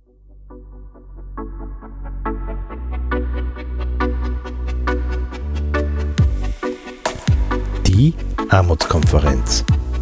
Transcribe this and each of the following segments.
Die Armutskonferenz.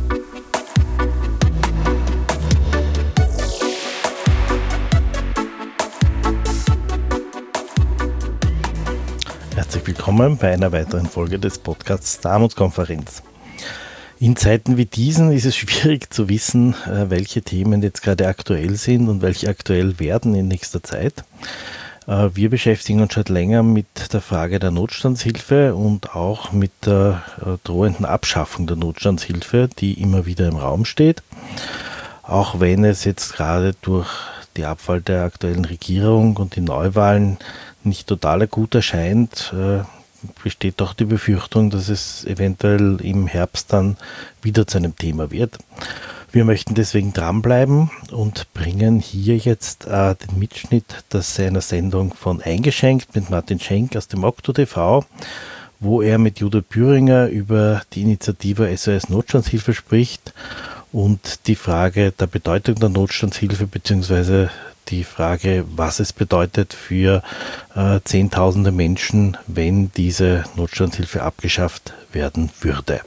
Herzlich willkommen bei einer weiteren Folge des Podcasts der Armutskonferenz. In Zeiten wie diesen ist es schwierig zu wissen, welche Themen jetzt gerade aktuell sind und welche aktuell werden in nächster Zeit. Wir beschäftigen uns schon länger mit der Frage der Notstandshilfe und auch mit der drohenden Abschaffung der Notstandshilfe, die immer wieder im Raum steht. Auch wenn es jetzt gerade durch die Abwahl der aktuellen Regierung und die Neuwahlen nicht total akut erscheint, besteht doch die Befürchtung, dass es eventuell im Herbst dann wieder zu einem Thema wird. Wir möchten deswegen dranbleiben und bringen hier jetzt den Mitschnitt einer Sendung von Eingeschenkt mit Martin Schenk aus dem Okto TV, wo er mit Judith Bühringer über die Initiative SOS Notstandshilfe spricht und die Frage der Bedeutung der Notstandshilfe bzw. die Frage, was es bedeutet für Zehntausende Menschen, wenn diese Notstandshilfe abgeschafft werden würde.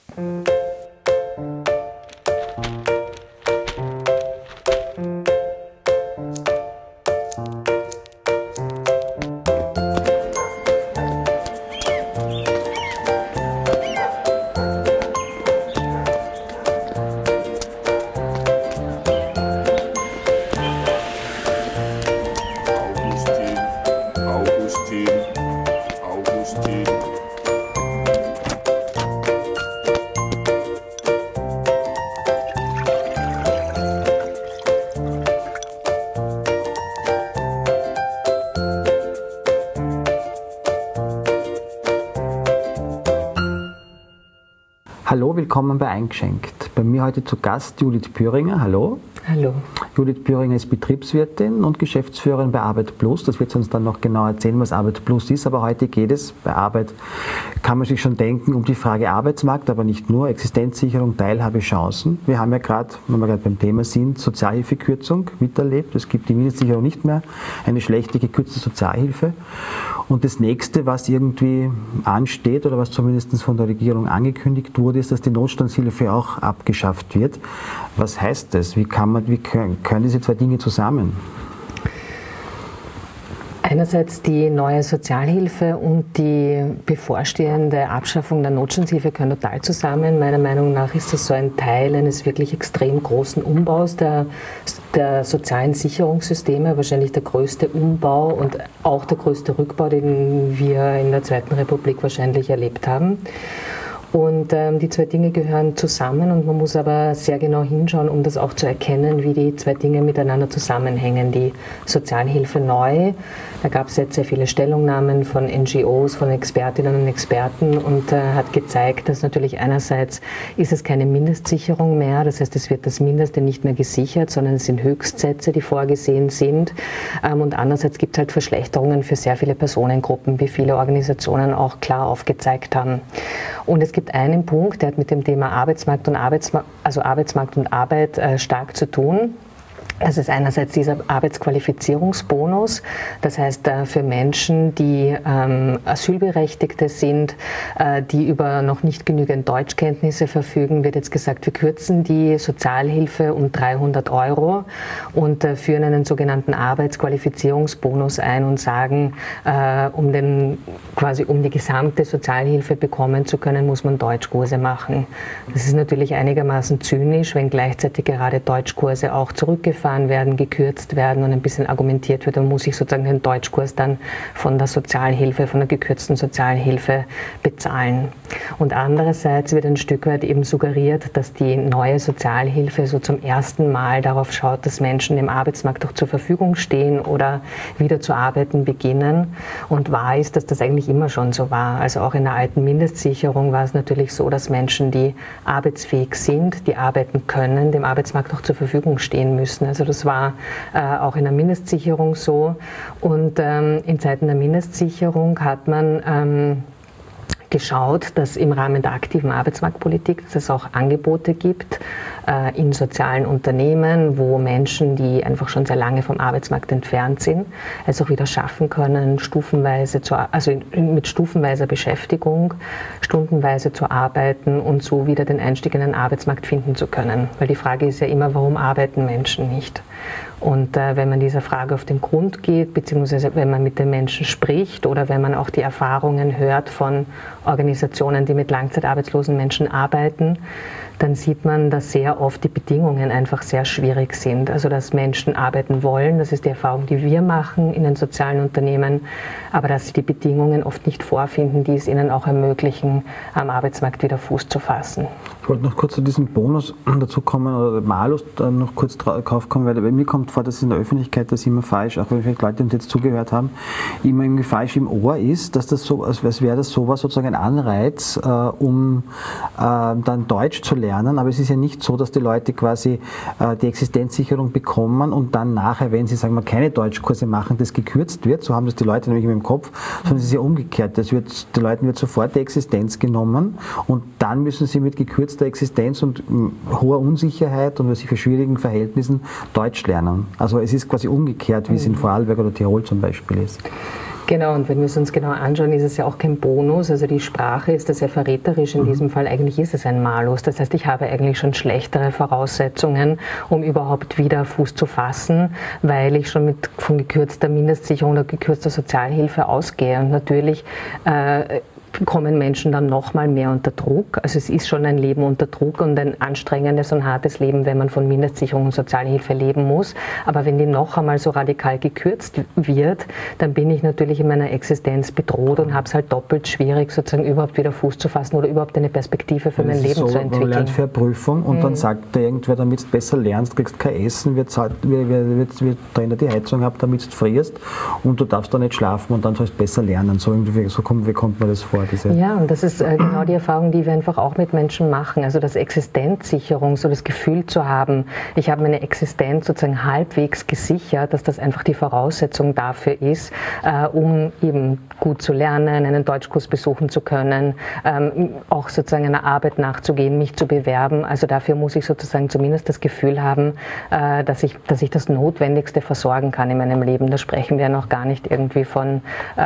Hallo, willkommen bei Eingeschenkt. Bei mir heute zu Gast Judith Bühringer. Hallo. Hallo. Judith Bühringer ist Betriebswirtin und Geschäftsführerin bei Arbeit Plus. Das wird sie uns dann noch genau erzählen, was Arbeit Plus ist. Aber heute geht es bei Arbeit, kann man sich schon denken, um die Frage Arbeitsmarkt, aber nicht nur, Existenzsicherung, Teilhabe, Chancen. Wir haben ja gerade, wenn wir gerade beim Thema sind, Sozialhilfekürzung miterlebt. Es gibt die Mindestsicherung nicht mehr, eine schlechte gekürzte Sozialhilfe. Und das Nächste, was irgendwie ansteht oder was zumindest von der Regierung angekündigt wurde, ist, dass die Notstandshilfe auch abgeschafft wird. Was heißt das? Wie können diese zwei Dinge zusammen? Einerseits die neue Sozialhilfe und die bevorstehende Abschaffung der Notstandshilfe gehören total zusammen. Meiner Meinung nach ist das so ein Teil eines wirklich extrem großen Umbaus der sozialen Sicherungssysteme, wahrscheinlich der größte Umbau und auch der größte Rückbau, den wir in der Zweiten Republik wahrscheinlich erlebt haben. Und die zwei Dinge gehören zusammen und man muss aber sehr genau hinschauen, um das auch zu erkennen, wie die zwei Dinge miteinander zusammenhängen. Die Sozialhilfe neu, da gab es jetzt sehr viele Stellungnahmen von NGOs, von Expertinnen und Experten und hat gezeigt, dass natürlich einerseits ist es keine Mindestsicherung mehr, das heißt, es wird das Mindeste nicht mehr gesichert, sondern es sind Höchstsätze, die vorgesehen sind. Und andererseits gibt es halt Verschlechterungen für sehr viele Personengruppen, wie viele Organisationen auch klar aufgezeigt haben. Und es gibt einen Punkt, der hat mit dem Thema Arbeitsmarkt und Arbeit stark zu tun. Das ist einerseits dieser Arbeitsqualifizierungsbonus, das heißt für Menschen, die Asylberechtigte sind, die über noch nicht genügend Deutschkenntnisse verfügen, wird jetzt gesagt, wir kürzen die Sozialhilfe um 300 € und führen einen sogenannten Arbeitsqualifizierungsbonus ein und sagen, um die gesamte Sozialhilfe bekommen zu können, muss man Deutschkurse machen. Das ist natürlich einigermaßen zynisch, wenn gleichzeitig gerade Deutschkurse auch zurückgefahren werden, gekürzt werden und ein bisschen argumentiert wird, dann muss ich sozusagen den Deutschkurs dann von der Sozialhilfe, von der gekürzten Sozialhilfe bezahlen. Und andererseits wird ein Stück weit eben suggeriert, dass die neue Sozialhilfe so zum ersten Mal darauf schaut, dass Menschen dem Arbeitsmarkt auch zur Verfügung stehen oder wieder zu arbeiten beginnen. Und wahr ist, dass das eigentlich immer schon so war. Also auch in der alten Mindestsicherung war es natürlich so, dass Menschen, die arbeitsfähig sind, die arbeiten können, dem Arbeitsmarkt auch zur Verfügung stehen müssen. Also das war auch in der Mindestsicherung so. Und in Zeiten der Mindestsicherung hat man geschaut, dass im Rahmen der aktiven Arbeitsmarktpolitik, dass es auch Angebote gibt, in sozialen Unternehmen, wo Menschen, die einfach schon sehr lange vom Arbeitsmarkt entfernt sind, es auch wieder schaffen können, mit stufenweiser Beschäftigung, stundenweise zu arbeiten und so wieder den Einstieg in den Arbeitsmarkt finden zu können. Weil die Frage ist ja immer, warum arbeiten Menschen nicht? Und wenn man dieser Frage auf den Grund geht, beziehungsweise wenn man mit den Menschen spricht oder wenn man auch die Erfahrungen hört von Organisationen, die mit langzeitarbeitslosen Menschen arbeiten, dann sieht man, dass sehr oft die Bedingungen einfach sehr schwierig sind. Also dass Menschen arbeiten wollen, das ist die Erfahrung, die wir machen in den sozialen Unternehmen, aber dass sie die Bedingungen oft nicht vorfinden, die es ihnen auch ermöglichen, am Arbeitsmarkt wieder Fuß zu fassen. Ich wollte noch kurz zu diesem Bonus dazu kommen, oder Malus noch kurz drauf kommen, weil mir kommt vor, dass in der Öffentlichkeit das immer falsch, auch wenn vielleicht Leute uns jetzt zugehört haben, immer irgendwie falsch im Ohr ist, dass das so, als wäre das sowas sozusagen ein Anreiz, um dann Deutsch zu lernen, aber es ist ja nicht so, dass die Leute quasi die Existenzsicherung bekommen und dann nachher, wenn sie, sagen wir, keine Deutschkurse machen, das gekürzt wird, so haben das die Leute nämlich im Kopf, sondern es ist ja umgekehrt, den Leuten wird sofort die Existenz genommen und dann müssen sie mit gekürzter Existenz und hoher Unsicherheit und für schwierigen Verhältnissen Deutsch lernen. Also es ist quasi umgekehrt, wie es in Vorarlberg oder Tirol zum Beispiel ist. Genau, und wenn wir es uns genau anschauen, ist es ja auch kein Bonus, also die Sprache ist das ja verräterisch in diesem Fall, eigentlich ist es ein Malus, das heißt, ich habe eigentlich schon schlechtere Voraussetzungen, um überhaupt wieder Fuß zu fassen, weil ich schon von gekürzter Mindestsicherung oder gekürzter Sozialhilfe ausgehe und natürlich kommen Menschen dann noch mal mehr unter Druck. Also es ist schon ein Leben unter Druck und ein anstrengendes und hartes Leben, wenn man von Mindestsicherung und Sozialhilfe leben muss. Aber wenn die noch einmal so radikal gekürzt wird, dann bin ich natürlich in meiner Existenz bedroht und habe es halt doppelt schwierig, sozusagen überhaupt wieder Fuß zu fassen oder überhaupt eine Perspektive für mein Leben zu entwickeln. Man lernt für eine Prüfung und dann sagt irgendwer, damit du besser lernst, kriegst kein Essen, wir drehen die Heizung ab, damit du frierst und du darfst da nicht schlafen und dann sollst du besser lernen. Wie kommt mir das vor? Ja, und das ist genau die Erfahrung, die wir einfach auch mit Menschen machen. Also das Existenzsicherung, so das Gefühl zu haben, ich habe meine Existenz sozusagen halbwegs gesichert, dass das einfach die Voraussetzung dafür ist, um eben gut zu lernen, einen Deutschkurs besuchen zu können, auch sozusagen einer Arbeit nachzugehen, mich zu bewerben. Also dafür muss ich sozusagen zumindest das Gefühl haben, dass ich das Notwendigste versorgen kann in meinem Leben. Da sprechen wir noch gar nicht irgendwie von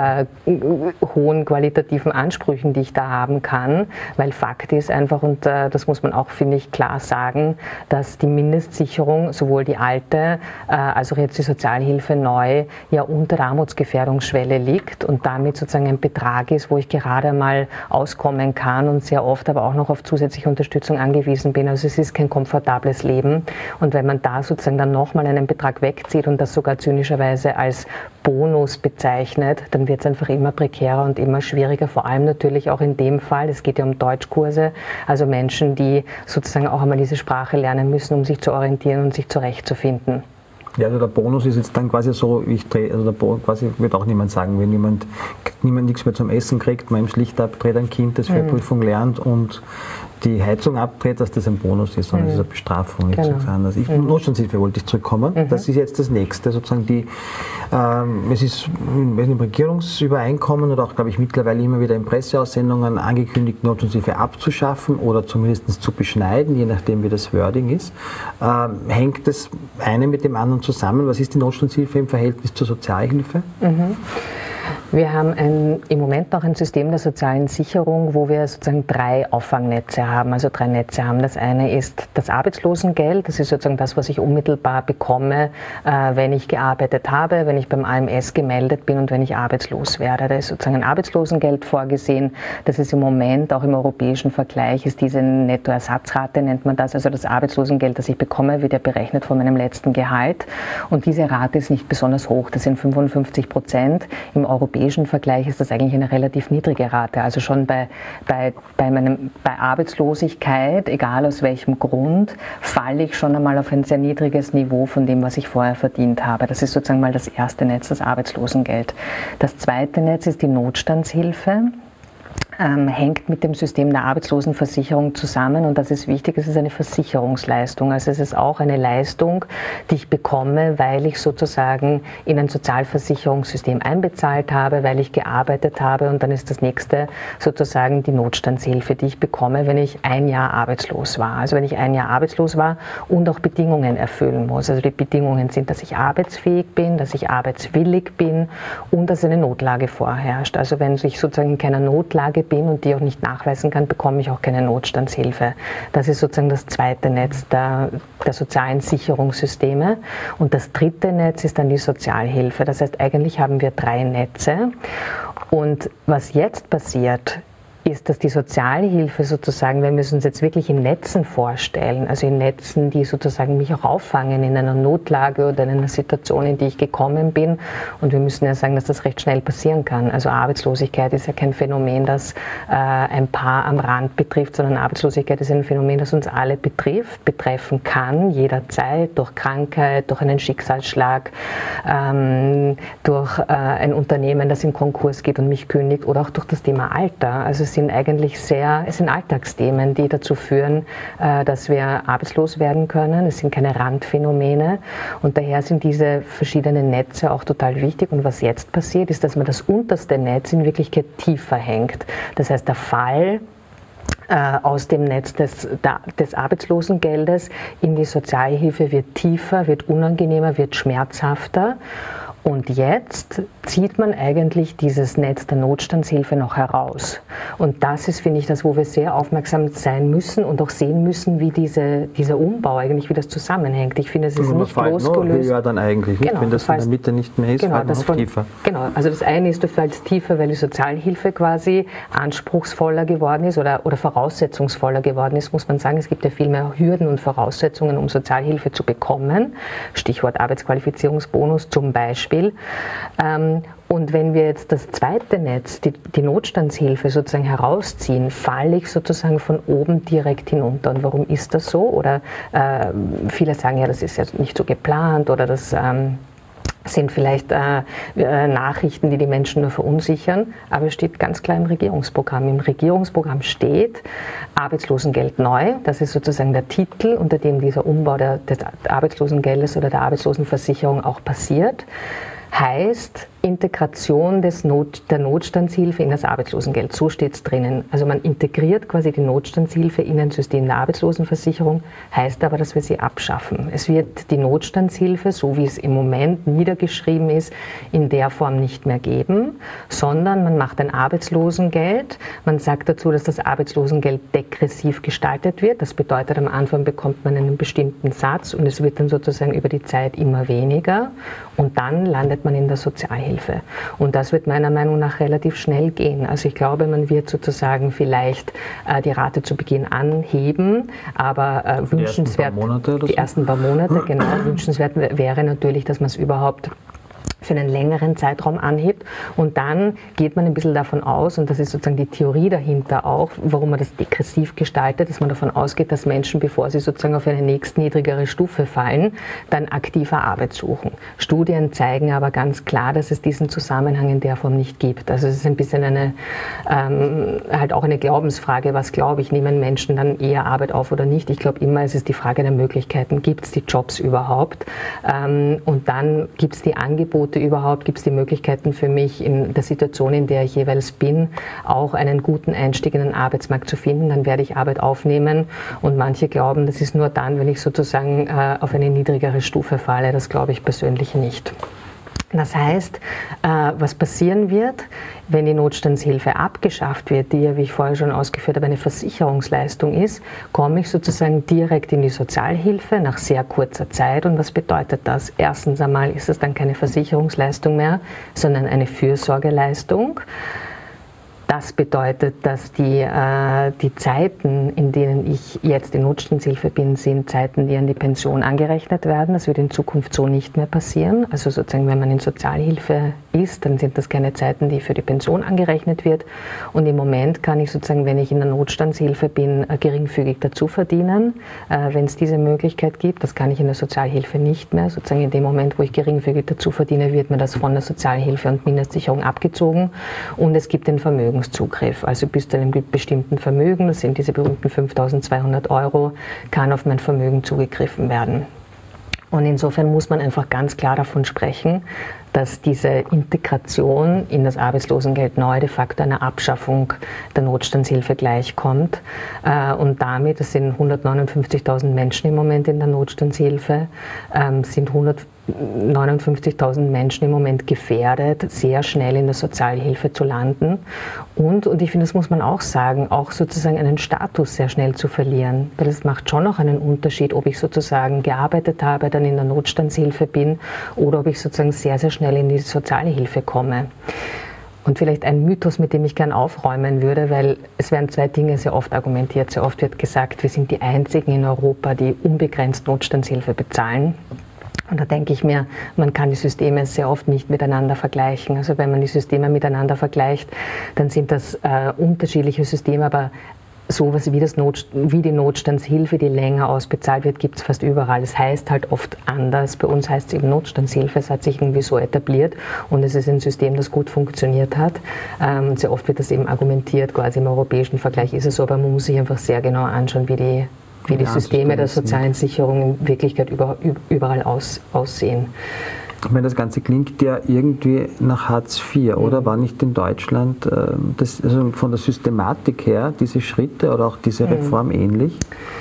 hohen qualitativen Ansprüchen, die ich da haben kann, weil Fakt ist einfach, und das muss man auch, finde ich, klar sagen, dass die Mindestsicherung, sowohl die alte als auch jetzt die Sozialhilfe neu, ja unter der Armutsgefährdungsschwelle liegt und damit sozusagen ein Betrag ist, wo ich gerade mal auskommen kann und sehr oft aber auch noch auf zusätzliche Unterstützung angewiesen bin. Also es ist kein komfortables Leben und wenn man da sozusagen dann nochmal einen Betrag wegzieht und das sogar zynischerweise als Bonus bezeichnet, dann wird es einfach immer prekärer und immer schwieriger, vor allem natürlich auch in dem Fall, es geht ja um Deutschkurse, also Menschen, die sozusagen auch einmal diese Sprache lernen müssen, um sich zu orientieren und sich zurechtzufinden. Ja, also der Bonus ist jetzt dann quasi so, quasi wird auch niemand sagen, wenn niemand nichts mehr zum Essen kriegt, man ihm schlicht abdreht, ein Kind, das für eine Prüfung lernt und die Heizung abdreht, dass das ein Bonus ist, sondern das ist eine Bestrafung. Genau. Notstandshilfe wollte ich zurückkommen. Das ist jetzt das Nächste, sozusagen es ist im Regierungsübereinkommen oder auch, glaube ich, mittlerweile immer wieder in Presseaussendungen angekündigt, Notstandshilfe abzuschaffen oder zumindest zu beschneiden, je nachdem wie das Wording ist. Hängt das eine mit dem anderen zusammen? Was ist die Notstandshilfe im Verhältnis zur Sozialhilfe? Wir haben im Moment noch ein System der sozialen Sicherung, wo wir sozusagen 3 Auffangnetze haben, also 3 Netze haben. Das eine ist das Arbeitslosengeld, das ist sozusagen das, was ich unmittelbar bekomme, wenn ich gearbeitet habe, wenn ich beim AMS gemeldet bin und wenn ich arbeitslos werde. Da ist sozusagen ein Arbeitslosengeld vorgesehen. Das ist im Moment auch im europäischen Vergleich, ist diese Nettoersatzrate, nennt man das, also das Arbeitslosengeld, das ich bekomme, wird ja berechnet von meinem letzten Gehalt. Und diese Rate ist nicht besonders hoch, das sind 55%. Im europäischen Vergleich ist das eigentlich eine relativ niedrige Rate. Also schon bei Arbeitslosigkeit, egal aus welchem Grund, falle ich schon einmal auf ein sehr niedriges Niveau von dem, was ich vorher verdient habe. Das ist sozusagen mal das erste Netz, das Arbeitslosengeld. Das zweite Netz ist die Notstandshilfe. hängt mit dem System der Arbeitslosenversicherung zusammen und das ist wichtig, es ist eine Versicherungsleistung. Also es ist auch eine Leistung, die ich bekomme, weil ich sozusagen in ein Sozialversicherungssystem einbezahlt habe, weil ich gearbeitet habe und dann ist das nächste sozusagen die Notstandshilfe, die ich bekomme, wenn ich ein Jahr arbeitslos war. Also wenn ich ein Jahr arbeitslos war und auch Bedingungen erfüllen muss. Also die Bedingungen sind, dass ich arbeitsfähig bin, dass ich arbeitswillig bin und dass eine Notlage vorherrscht. Also wenn ich sozusagen in keiner Notlage bin und die auch nicht nachweisen kann, bekomme ich auch keine Notstandshilfe. Das ist sozusagen das zweite Netz der sozialen Sicherungssysteme. Und das dritte Netz ist dann die Sozialhilfe. Das heißt, eigentlich haben wir 3 Netze. Und was jetzt passiert, ist, dass die Sozialhilfe sozusagen, wenn wir es uns jetzt wirklich in Netzen vorstellen, also in Netzen, die sozusagen mich auch auffangen in einer Notlage oder in einer Situation, in die ich gekommen bin. Und wir müssen ja sagen, dass das recht schnell passieren kann. Also Arbeitslosigkeit ist ja kein Phänomen, das ein paar am Rand betrifft, sondern Arbeitslosigkeit ist ein Phänomen, das uns alle betreffen kann, jederzeit, durch Krankheit, durch einen Schicksalsschlag, durch ein Unternehmen, das in Konkurs geht und mich kündigt oder auch durch das Thema Alter. Also es sind Alltagsthemen, die dazu führen, dass wir arbeitslos werden können. Es sind keine Randphänomene und daher sind diese verschiedenen Netze auch total wichtig. Und was jetzt passiert, ist, dass man das unterste Netz in Wirklichkeit tiefer hängt. Das heißt, der Fall aus dem Netz des Arbeitslosengeldes in die Sozialhilfe wird tiefer, wird unangenehmer, wird schmerzhafter. Und jetzt zieht man eigentlich dieses Netz der Notstandshilfe noch heraus. Und das ist, finde ich, das, wo wir sehr aufmerksam sein müssen und auch sehen müssen, wie dieser Umbau eigentlich, wie das zusammenhängt. Ich finde, es ist nicht losgelöst. Ja, dann eigentlich, genau, wenn das in der Mitte nicht mehr ist, genau, das tiefer. Genau, also das eine ist, du fällst tiefer, weil die Sozialhilfe quasi anspruchsvoller geworden ist oder voraussetzungsvoller geworden ist, muss man sagen. Es gibt ja viel mehr Hürden und Voraussetzungen, um Sozialhilfe zu bekommen. Stichwort Arbeitsqualifizierungsbonus zum Beispiel. Und wenn wir jetzt das zweite Netz, die Notstandshilfe sozusagen herausziehen, falle ich sozusagen von oben direkt hinunter. Und warum ist das so? Oder viele sagen ja, das ist ja nicht so geplant oder das sind vielleicht Nachrichten, die die Menschen nur verunsichern, aber es steht ganz klar im Regierungsprogramm. Im Regierungsprogramm steht Arbeitslosengeld neu, das ist sozusagen der Titel, unter dem dieser Umbau des Arbeitslosengeldes oder der Arbeitslosenversicherung auch passiert, heißt Integration der Notstandshilfe in das Arbeitslosengeld. So steht es drinnen. Also man integriert quasi die Notstandshilfe in ein System der Arbeitslosenversicherung, heißt aber, dass wir sie abschaffen. Es wird die Notstandshilfe, so wie es im Moment niedergeschrieben ist, in der Form nicht mehr geben, sondern man macht ein Arbeitslosengeld. Man sagt dazu, dass das Arbeitslosengeld degressiv gestaltet wird. Das bedeutet, am Anfang bekommt man einen bestimmten Satz und es wird dann sozusagen über die Zeit immer weniger und dann landet man in der Sozialhilfe. Und das wird meiner Meinung nach relativ schnell gehen. Also ich glaube, man wird sozusagen vielleicht die Rate zu Beginn anheben, aber wünschenswert, die ersten paar Monate, genau, wünschenswert wäre natürlich, dass man es überhaupt für einen längeren Zeitraum anhebt und dann geht man ein bisschen davon aus, und das ist sozusagen die Theorie dahinter auch, warum man das degressiv gestaltet, dass man davon ausgeht, dass Menschen, bevor sie sozusagen auf eine nächstniedrigere Stufe fallen, dann aktiver Arbeit suchen. Studien zeigen aber ganz klar, dass es diesen Zusammenhang in der Form nicht gibt. Also es ist ein bisschen halt auch eine Glaubensfrage, was glaube ich, nehmen Menschen dann eher Arbeit auf oder nicht? Ich glaube immer, es ist die Frage der Möglichkeiten. Gibt es die Jobs überhaupt? Und dann gibt es die Angebote überhaupt, gibt es die Möglichkeiten für mich in der Situation, in der ich jeweils bin, auch einen guten Einstieg in den Arbeitsmarkt zu finden, dann werde ich Arbeit aufnehmen und manche glauben, das ist nur dann, wenn ich sozusagen auf eine niedrigere Stufe falle, das glaube ich persönlich nicht. Das heißt, was passieren wird, wenn die Notstandshilfe abgeschafft wird, die ja, wie ich vorher schon ausgeführt habe, eine Versicherungsleistung ist, komme ich sozusagen direkt in die Sozialhilfe nach sehr kurzer Zeit. Und was bedeutet das? Erstens einmal ist es dann keine Versicherungsleistung mehr, sondern eine Fürsorgeleistung. Das bedeutet, dass die Zeiten, in denen ich jetzt in Notstandshilfe bin, sind Zeiten, die an die Pension angerechnet werden. Das wird in Zukunft so nicht mehr passieren. Also sozusagen, wenn man in Sozialhilfe ist, dann sind das keine Zeiten, die für die Pension angerechnet wird. Und im Moment kann ich sozusagen, wenn ich in der Notstandshilfe bin, geringfügig dazu verdienen, wenn es diese Möglichkeit gibt. Das kann ich in der Sozialhilfe nicht mehr. Sozusagen in dem Moment, wo ich geringfügig dazu verdiene, wird mir das von der Sozialhilfe und Mindestsicherung abgezogen. Und es gibt den Vermögenszugriff. Also bis zu einem bestimmten Vermögen, das sind diese berühmten 5.200 €, kann auf mein Vermögen zugegriffen werden. Und insofern muss man einfach ganz klar davon sprechen, dass diese Integration in das Arbeitslosengeld neu de facto einer Abschaffung der Notstandshilfe gleichkommt. Und damit, das sind 159.000 Menschen im Moment in der Notstandshilfe, sind 159.000 Menschen im Moment gefährdet, sehr schnell in der Sozialhilfe zu landen und ich finde, das muss man auch sagen, auch sozusagen einen Status sehr schnell zu verlieren, weil es macht schon noch einen Unterschied, ob ich sozusagen gearbeitet habe, dann in der Notstandshilfe bin oder ob ich sozusagen sehr, sehr schnell in die Sozialhilfe komme. Und vielleicht ein Mythos, mit dem ich gern aufräumen würde, weil es werden zwei Dinge sehr oft argumentiert. Sehr oft wird gesagt, wir sind die Einzigen in Europa, die unbegrenzt Notstandshilfe bezahlen. Und da denke ich mir, man kann die Systeme sehr oft nicht miteinander vergleichen. Also wenn man die Systeme miteinander vergleicht, dann sind das unterschiedliche Systeme, aber sowas wie die Notstandshilfe, die länger ausbezahlt wird, gibt es fast überall. Es heißt halt oft anders. Bei uns heißt es eben Notstandshilfe. Es hat sich irgendwie so etabliert und es ist ein System, das gut funktioniert hat. Sehr oft wird das eben argumentiert, quasi im europäischen Vergleich ist es so, aber man muss sich einfach sehr genau anschauen, wie die Systeme der sozialen Sicherung in Wirklichkeit überall aussehen. Ich meine, das Ganze klingt ja irgendwie nach Hartz IV, oder? War nicht in Deutschland also von der Systematik her diese Schritte oder auch diese Reform ähnlich?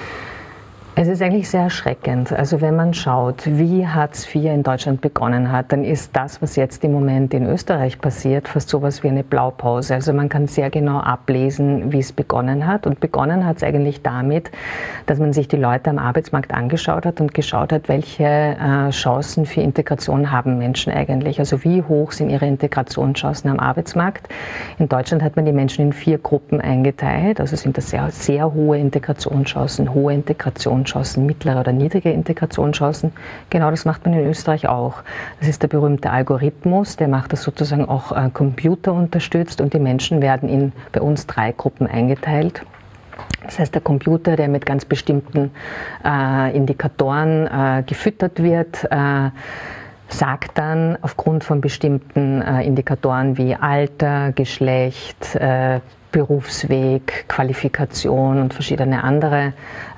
Es ist eigentlich sehr erschreckend. Also wenn man schaut, wie Hartz IV in Deutschland begonnen hat, dann ist das, was jetzt im Moment in Österreich passiert, fast sowas wie eine Blaupause. Also man kann sehr genau ablesen, wie es begonnen hat. Und begonnen hat es eigentlich damit, dass man sich die Leute am Arbeitsmarkt angeschaut hat und geschaut hat, welche Chancen für Integration haben Menschen eigentlich. Also wie hoch sind ihre Integrationschancen am Arbeitsmarkt. In Deutschland hat man die Menschen in 4 Gruppen eingeteilt. Also sind das sehr, sehr hohe Integrationschancen, mittlere oder niedrige Integrationschancen. Genau das macht man in Österreich auch. Das ist der berühmte Algorithmus, der macht das sozusagen auch computerunterstützt und die Menschen werden in bei uns 3 Gruppen eingeteilt. Das heißt, der Computer, der mit ganz bestimmten Indikatoren gefüttert wird, sagt dann aufgrund von bestimmten Indikatoren wie Alter, Geschlecht, Berufsweg, Qualifikation und verschiedene andere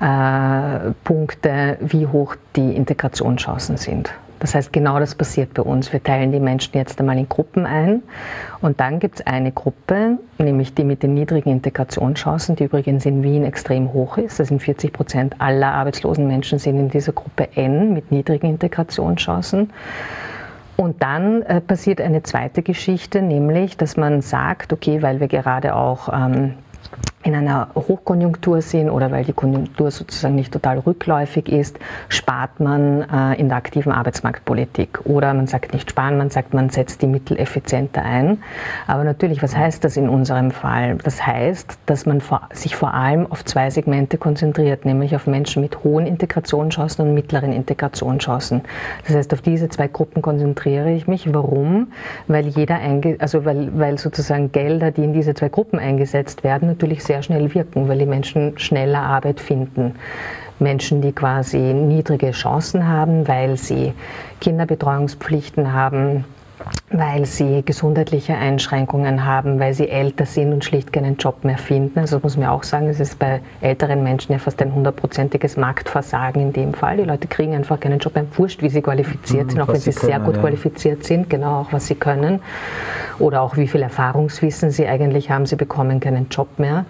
Punkte, wie hoch die Integrationschancen sind. Das heißt, genau das passiert bei uns. Wir teilen die Menschen jetzt einmal in Gruppen ein und dann gibt es eine Gruppe, nämlich die mit den niedrigen Integrationschancen, die übrigens in Wien extrem hoch ist. Das sind 40% aller arbeitslosen Menschen sind in dieser Gruppe N mit niedrigen Integrationschancen. Und dann passiert eine zweite Geschichte, nämlich, dass man sagt, okay, weil wir gerade auch in einer Hochkonjunktur sind oder weil die Konjunktur sozusagen nicht total rückläufig ist, spart man in der aktiven Arbeitsmarktpolitik. Oder man sagt nicht sparen, man sagt, man setzt die Mittel effizienter ein. Aber natürlich, was heißt das in unserem Fall? Das heißt, dass man sich vor allem auf 2 Segmente konzentriert, nämlich auf Menschen mit hohen Integrationschancen und mittleren Integrationschancen. Das heißt, auf diese 2 Gruppen konzentriere ich mich. Warum? Weil weil sozusagen Gelder, die in diese 2 Gruppen eingesetzt werden, natürlich sehr schnell wirken, weil die Menschen schneller Arbeit finden. Menschen, die quasi niedrige Chancen haben, weil sie Kinderbetreuungspflichten haben, weil sie gesundheitliche Einschränkungen haben, weil sie älter sind und schlicht keinen Job mehr finden. Also das muss man auch sagen, es ist bei älteren Menschen ja fast ein 100%iges Marktversagen in dem Fall. Die Leute kriegen einfach keinen Job mehr, wurscht, wie sie qualifiziert sind, auch wenn sie sehr gut qualifiziert sind, genau auch was sie können oder auch wie viel Erfahrungswissen sie eigentlich haben, sie bekommen keinen Job mehr.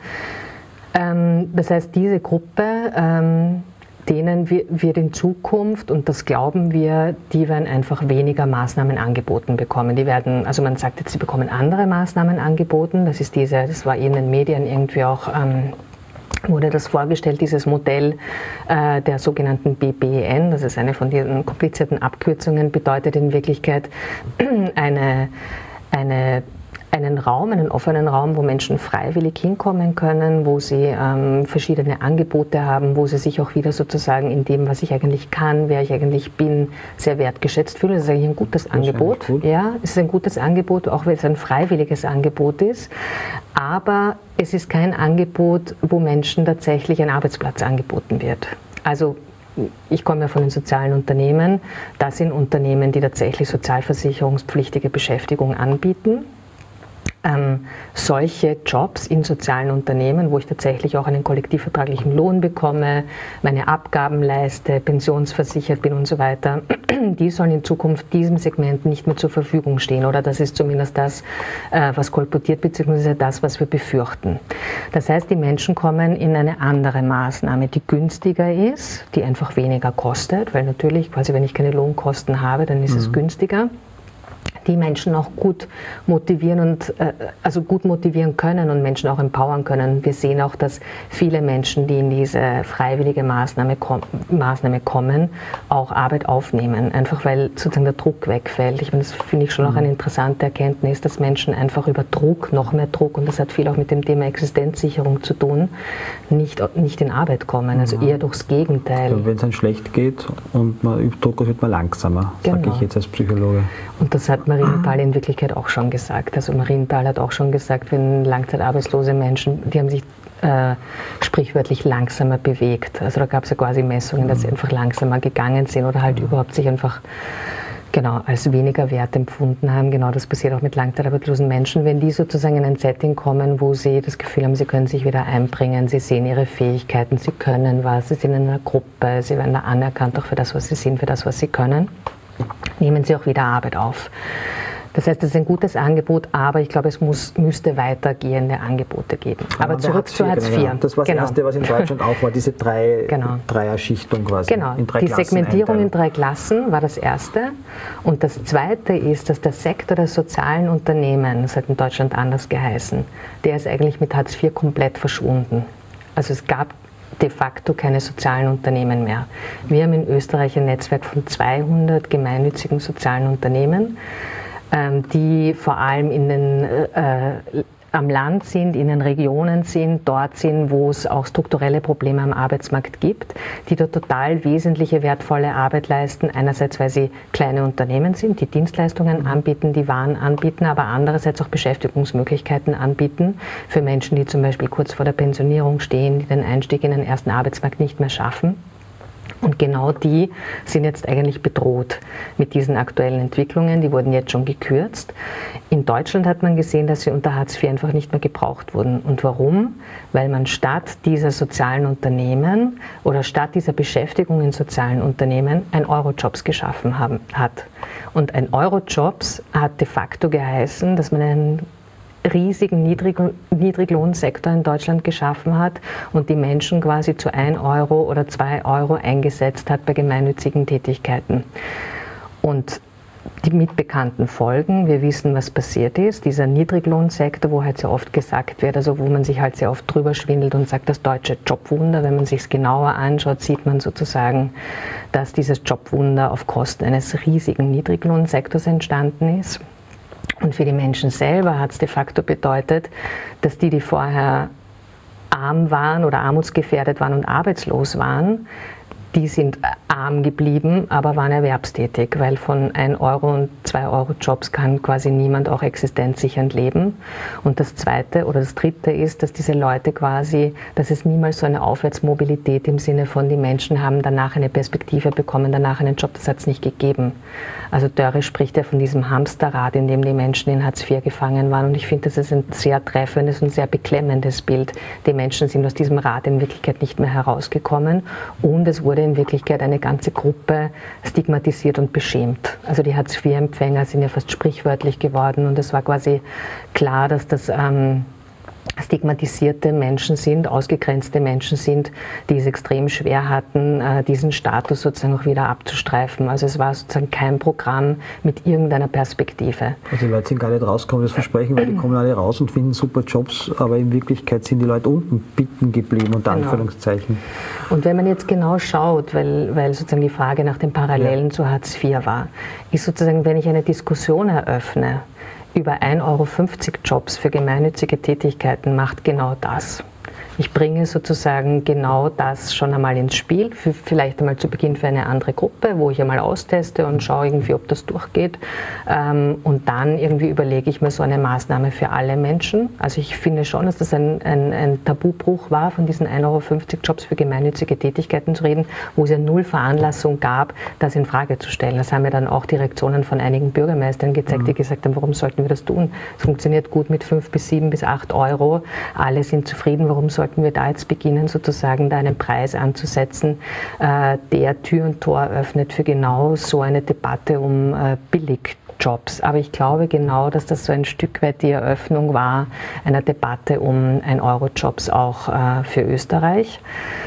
Das heißt, diese Gruppe, denen wird in Zukunft, und das glauben wir, die werden einfach weniger Maßnahmen angeboten bekommen. Also man sagt jetzt, sie bekommen andere Maßnahmen angeboten. Das war in den Medien irgendwie auch, wurde das vorgestellt, dieses Modell der sogenannten BBN, das ist eine von diesen komplizierten Abkürzungen, bedeutet in Wirklichkeit eine einen offenen Raum, wo Menschen freiwillig hinkommen können, wo sie verschiedene Angebote haben, wo sie sich auch wieder sozusagen in dem, was ich eigentlich kann, wer ich eigentlich bin, sehr wertgeschätzt fühlen. Das ist eigentlich ein gutes Angebot. Ja, es ist ein gutes Angebot, auch wenn es ein freiwilliges Angebot ist. Aber es ist kein Angebot, wo Menschen tatsächlich ein Arbeitsplatz angeboten wird. Also ich komme ja von den sozialen Unternehmen. Das sind Unternehmen, die tatsächlich sozialversicherungspflichtige Beschäftigung anbieten. Solche Jobs in sozialen Unternehmen, wo ich tatsächlich auch einen kollektivvertraglichen Lohn bekomme, meine Abgaben leiste, pensionsversichert bin und so weiter, die sollen in Zukunft diesem Segment nicht mehr zur Verfügung stehen. Oder das ist zumindest das, was kolportiert, beziehungsweise das, was wir befürchten. Das heißt, die Menschen kommen in eine andere Maßnahme, die günstiger ist, die einfach weniger kostet, weil natürlich, quasi wenn ich keine Lohnkosten habe, dann ist es günstiger. Die Menschen auch gut motivieren und gut motivieren können und Menschen auch empowern können. Wir sehen auch, dass viele Menschen, die in diese freiwillige Maßnahme kommen, auch Arbeit aufnehmen, einfach weil sozusagen der Druck wegfällt. Ich meine, das finde ich schon auch eine interessante Erkenntnis, dass Menschen einfach über Druck, noch mehr Druck, und das hat viel auch mit dem Thema Existenzsicherung zu tun, nicht in Arbeit kommen, also eher durchs Gegenteil. Also wenn es einem schlecht geht und man übt Druck, wird man langsamer, sage ich jetzt als Psychologe. Und das hat Marienthal in Wirklichkeit auch schon gesagt. Also Marienthal hat auch schon gesagt, wenn langzeitarbeitslose Menschen, die haben sich sprichwörtlich langsamer bewegt. Also da gab es ja quasi Messungen, dass sie einfach langsamer gegangen sind oder halt überhaupt sich einfach als weniger wert empfunden haben. Genau, das passiert auch mit langzeitarbeitslosen Menschen, wenn die sozusagen in ein Setting kommen, wo sie das Gefühl haben, sie können sich wieder einbringen, sie sehen ihre Fähigkeiten, sie können was, sie sind in einer Gruppe, sie werden da anerkannt auch für das, was sie sind, für das, was sie können, nehmen sie auch wieder Arbeit auf. Das heißt, das ist ein gutes Angebot, aber ich glaube, es müsste weitergehende Angebote geben. Aber zurück zu Hartz IV. Genau. Das war das Erste, was in Deutschland auch war, diese Dreierschichtung quasi. Genau, die Segmentierung in 3 Klassen war das Erste. Und das Zweite ist, dass der Sektor der sozialen Unternehmen, das hat in Deutschland anders geheißen, der ist eigentlich mit Hartz IV komplett verschwunden. Also es gab de facto keine sozialen Unternehmen mehr. Wir haben in Österreich ein Netzwerk von 200 gemeinnützigen sozialen Unternehmen, die vor allem am Land sind, in den Regionen sind, dort sind, wo es auch strukturelle Probleme am Arbeitsmarkt gibt, die dort total wesentliche, wertvolle Arbeit leisten. Einerseits, weil sie kleine Unternehmen sind, die Dienstleistungen anbieten, die Waren anbieten, aber andererseits auch Beschäftigungsmöglichkeiten anbieten für Menschen, die zum Beispiel kurz vor der Pensionierung stehen, die den Einstieg in den ersten Arbeitsmarkt nicht mehr schaffen. Und genau die sind jetzt eigentlich bedroht mit diesen aktuellen Entwicklungen. Die wurden jetzt schon gekürzt. In Deutschland hat man gesehen, dass sie unter Hartz IV einfach nicht mehr gebraucht wurden. Und warum? Weil man statt dieser sozialen Unternehmen oder statt dieser Beschäftigung in sozialen Unternehmen Eurojobs geschaffen hat. Und Eurojobs hat de facto geheißen, dass man einen riesigen Niedriglohnsektor in Deutschland geschaffen hat und die Menschen quasi zu 1 Euro oder 2 Euro eingesetzt hat bei gemeinnützigen Tätigkeiten. Und die mit bekannten Folgen, wir wissen, was passiert ist, dieser Niedriglohnsektor, wo halt sehr oft gesagt wird, also wo man sich halt sehr oft drüber schwindelt und sagt, das deutsche Jobwunder, wenn man sich es genauer anschaut, sieht man sozusagen, dass dieses Jobwunder auf Kosten eines riesigen Niedriglohnsektors entstanden ist. Und für die Menschen selber hat es de facto bedeutet, dass die vorher arm waren oder armutsgefährdet waren und arbeitslos waren, die sind arm geblieben, aber waren erwerbstätig, weil von 1 Euro und 2 Euro Jobs kann quasi niemand auch existenzsichernd leben. Und das Zweite oder das Dritte ist, dass diese Leute quasi, dass es niemals so eine Aufwärtsmobilität im Sinne von, die Menschen haben danach eine Perspektive bekommen, danach einen Job, das hat es nicht gegeben. Also Dörre spricht ja von diesem Hamsterrad, in dem die Menschen in Hartz IV gefangen waren. Und ich finde, das ist ein sehr treffendes und sehr beklemmendes Bild. Die Menschen sind aus diesem Rad in Wirklichkeit nicht mehr herausgekommen und es wurde in Wirklichkeit eine ganze Gruppe stigmatisiert und beschämt. Also die Hartz-IV-Empfänger sind ja fast sprichwörtlich geworden und es war quasi klar, dass das stigmatisierte Menschen sind, ausgegrenzte Menschen sind, die es extrem schwer hatten, diesen Status sozusagen auch wieder abzustreifen. Also es war sozusagen kein Programm mit irgendeiner Perspektive. Also die Leute sind gar nicht rausgekommen, das Versprechen, weil die kommen alle raus und finden super Jobs, aber in Wirklichkeit sind die Leute unten bitten geblieben, unter Anführungszeichen. Und wenn man jetzt genau schaut, weil sozusagen die Frage nach den Parallelen zu Hartz IV war, ist sozusagen, wenn ich eine Diskussion eröffne, über 1,50 Euro Jobs für gemeinnützige Tätigkeiten macht genau das. Ich bringe sozusagen genau das schon einmal ins Spiel, vielleicht einmal zu Beginn für eine andere Gruppe, wo ich einmal austeste und schaue irgendwie, ob das durchgeht. Und dann irgendwie überlege ich mir so eine Maßnahme für alle Menschen. Also ich finde schon, dass das ein Tabubruch war, von diesen 1,50 Euro Jobs für gemeinnützige Tätigkeiten zu reden, wo es ja null Veranlassung gab, das in Frage zu stellen. Das haben mir dann auch die Reaktionen von einigen Bürgermeistern gezeigt, die gesagt haben, warum sollten wir das tun? Es funktioniert gut mit 5 bis 7 bis 8 Euro. Alle sind zufrieden, warum sollten wir da jetzt beginnen, sozusagen da einen Preis anzusetzen, der Tür und Tor öffnet für genau so eine Debatte um Billigjobs. Aber ich glaube genau, dass das so ein Stück weit die Eröffnung war einer Debatte um 1-Euro-Jobs auch für Österreich.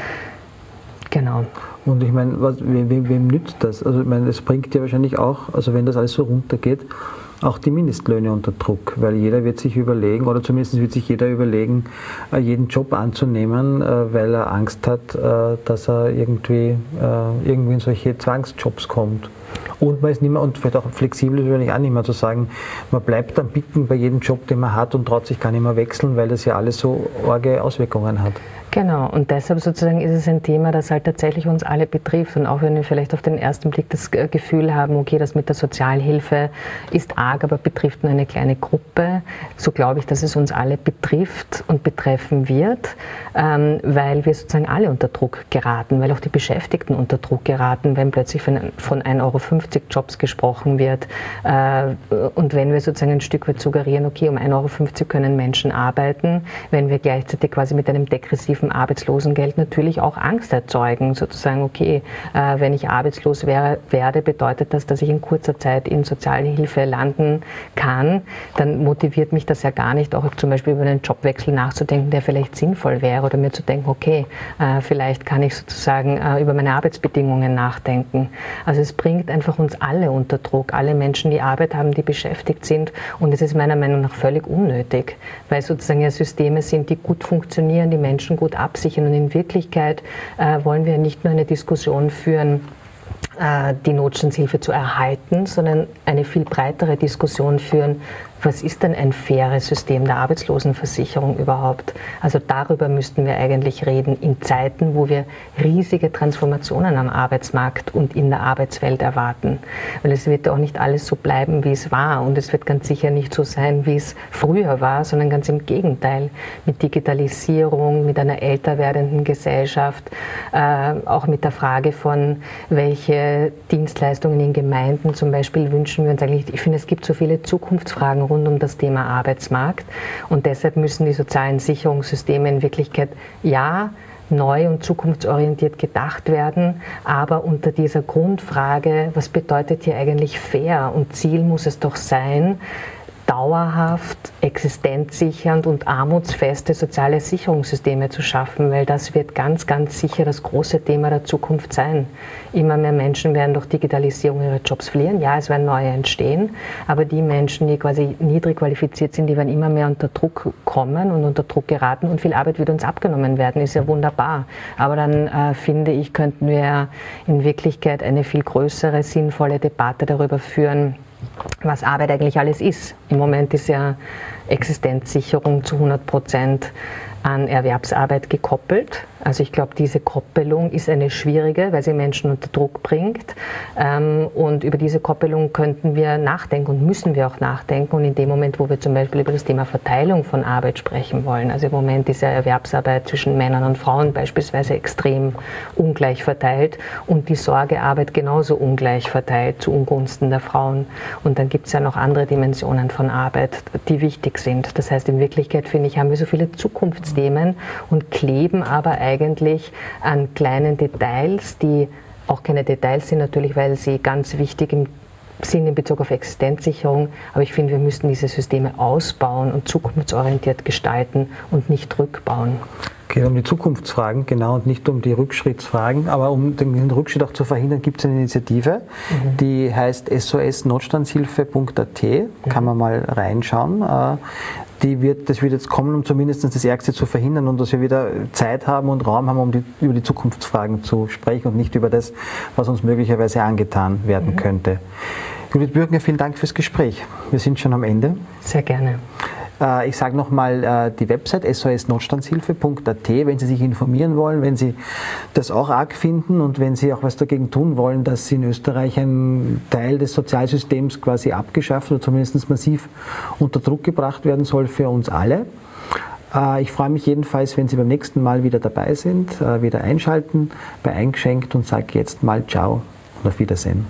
Genau. Und ich meine, wem nützt das? Also ich meine, es bringt ja wahrscheinlich auch, also wenn das alles so runtergeht, auch die Mindestlöhne unter Druck, weil jeder wird sich überlegen, oder zumindest wird sich jeder überlegen, jeden Job anzunehmen, weil er Angst hat, dass er irgendwie in solche Zwangsjobs kommt. Und man ist nicht mehr, und vielleicht auch flexibel ist wahrscheinlich auch nicht mehr zu sagen, man bleibt dann bicken bei jedem Job, den man hat und traut sich gar nicht mehr wechseln, weil das ja alles so arge Auswirkungen hat. Genau, und deshalb sozusagen ist es ein Thema, das halt tatsächlich uns alle betrifft. Und auch wenn wir vielleicht auf den ersten Blick das Gefühl haben, okay, das mit der Sozialhilfe ist arg, aber betrifft nur eine kleine Gruppe, so glaube ich, dass es uns alle betrifft und betreffen wird, weil wir sozusagen alle unter Druck geraten, weil auch die Beschäftigten unter Druck geraten, wenn plötzlich von 1,50 Euro Jobs gesprochen wird. Und wenn wir sozusagen ein Stück weit suggerieren, okay, um 1,50 Euro können Menschen arbeiten, wenn wir gleichzeitig quasi mit einem degressiven Arbeitslosengeld natürlich auch Angst erzeugen, sozusagen, okay, wenn ich arbeitslos werde, bedeutet das, dass ich in kurzer Zeit in Sozialhilfe landen kann, dann motiviert mich das ja gar nicht, auch zum Beispiel über einen Jobwechsel nachzudenken, der vielleicht sinnvoll wäre, oder mir zu denken, okay, vielleicht kann ich sozusagen über meine Arbeitsbedingungen nachdenken. Also es bringt einfach uns alle unter Druck, alle Menschen, die Arbeit haben, die beschäftigt sind, und es ist meiner Meinung nach völlig unnötig, weil sozusagen ja Systeme sind, die gut funktionieren, die Menschen gut absichern, und in Wirklichkeit wollen wir nicht nur eine Diskussion führen, die Notstandshilfe zu erhalten, sondern eine viel breitere Diskussion führen, was ist denn ein faires System der Arbeitslosenversicherung überhaupt? Also darüber müssten wir eigentlich reden in Zeiten, wo wir riesige Transformationen am Arbeitsmarkt und in der Arbeitswelt erwarten. Weil es wird auch nicht alles so bleiben, wie es war, und es wird ganz sicher nicht so sein, wie es früher war, sondern ganz im Gegenteil. Mit Digitalisierung, mit einer älter werdenden Gesellschaft, auch mit der Frage von, welche Dienstleistungen in Gemeinden zum Beispiel wünschen wir uns eigentlich. Ich finde, es gibt so viele Zukunftsfragen rund um das Thema Arbeitsmarkt, und deshalb müssen die sozialen Sicherungssysteme in Wirklichkeit neu und zukunftsorientiert gedacht werden, aber unter dieser Grundfrage, was bedeutet hier eigentlich fair? Und Ziel muss es doch sein, dauerhaft, existenzsichernd und armutsfeste soziale Sicherungssysteme zu schaffen, weil das wird ganz, ganz sicher das große Thema der Zukunft sein. Immer mehr Menschen werden durch Digitalisierung ihre Jobs verlieren. Ja, es werden neue entstehen, aber die Menschen, die quasi niedrig qualifiziert sind, die werden immer mehr unter Druck kommen und unter Druck geraten, und viel Arbeit wird uns abgenommen werden, ist ja wunderbar. Aber dann finde ich, könnten wir in Wirklichkeit eine viel größere, sinnvolle Debatte darüber führen, was Arbeit eigentlich alles ist. Im Moment ist ja Existenzsicherung zu 100% an Erwerbsarbeit gekoppelt. Also ich glaube, diese Koppelung ist eine schwierige, weil sie Menschen unter Druck bringt. Und über diese Koppelung könnten wir nachdenken und müssen wir auch nachdenken. Und in dem Moment, wo wir zum Beispiel über das Thema Verteilung von Arbeit sprechen wollen, also im Moment ist ja Erwerbsarbeit zwischen Männern und Frauen beispielsweise extrem ungleich verteilt und die Sorgearbeit genauso ungleich verteilt zu Ungunsten der Frauen. Und dann gibt es ja noch andere Dimensionen von Arbeit, die wichtig sind. Das heißt, in Wirklichkeit, finde ich, haben wir so viele Zukunftsthemen und kleben aber eigentlich an kleinen Details, die auch keine Details sind natürlich, weil sie ganz wichtig sind in Bezug auf Existenzsicherung. Aber ich finde, wir müssten diese Systeme ausbauen und zukunftsorientiert gestalten und nicht rückbauen. Es geht um die Zukunftsfragen, genau, und nicht um die Rückschrittsfragen. Aber um den Rückschritt auch zu verhindern, gibt es eine Initiative, die heißt SOS-Notstandshilfe.at. Kann man mal reinschauen. Das wird jetzt kommen, um zumindest das Ärgste zu verhindern, und dass wir wieder Zeit haben und Raum haben, um über die Zukunftsfragen zu sprechen und nicht über das, was uns möglicherweise angetan werden könnte. Judith Bürgner, vielen Dank fürs Gespräch. Wir sind schon am Ende. Sehr gerne. Ich sage nochmal die Website sosnotstandshilfe.at, wenn Sie sich informieren wollen, wenn Sie das auch arg finden und wenn Sie auch was dagegen tun wollen, dass in Österreich ein Teil des Sozialsystems quasi abgeschafft oder zumindest massiv unter Druck gebracht werden soll für uns alle. Ich freue mich jedenfalls, wenn Sie beim nächsten Mal wieder dabei sind, wieder einschalten bei Eingeschenkt und sage jetzt mal Ciao und auf Wiedersehen.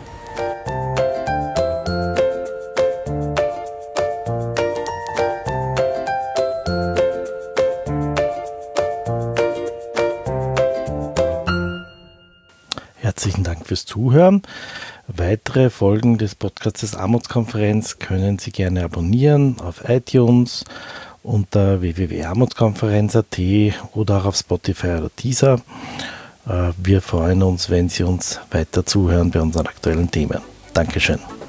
Herzlichen Dank fürs Zuhören. Weitere Folgen des Podcasts des Armutskonferenz können Sie gerne abonnieren auf iTunes unter www.armutskonferenz.at oder auch auf Spotify oder Deezer. Wir freuen uns, wenn Sie uns weiter zuhören bei unseren aktuellen Themen. Dankeschön.